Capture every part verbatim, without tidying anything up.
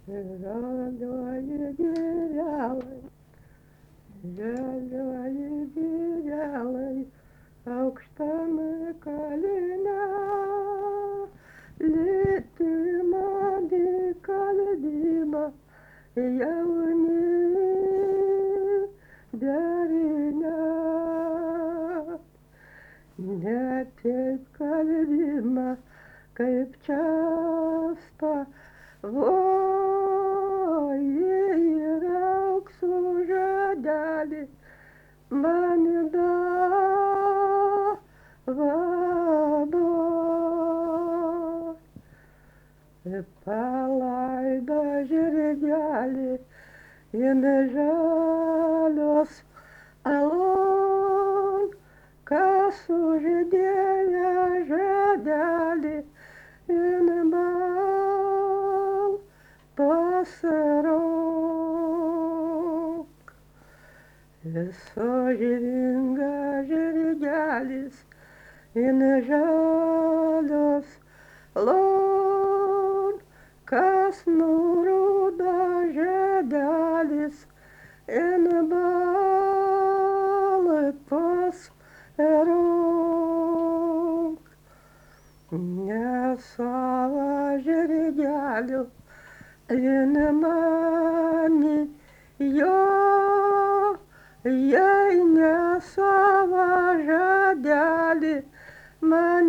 Žaliuoji gėlelai, žaliuoji gėlelai, aukštame kalne. Lėtimą dikaldimą jauni derinę. Ne taip kalbima, kaip često voji ir aukso žadelį man davado. Palaidą žirgelį in žalios alon, kas uždėjo žadelį in baltos rok. Sąžininga žirgelis in žalios alon, kas nurodo žadelis in baltos rok. Ne savo žirgeliu in mani jo, jei ne savo žadelį man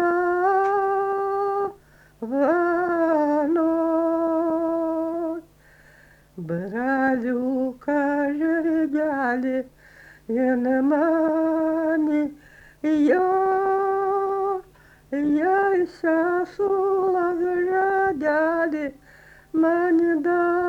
davano. Braliuką žirgelį in mani jo, jei sesuo žadelį man davano.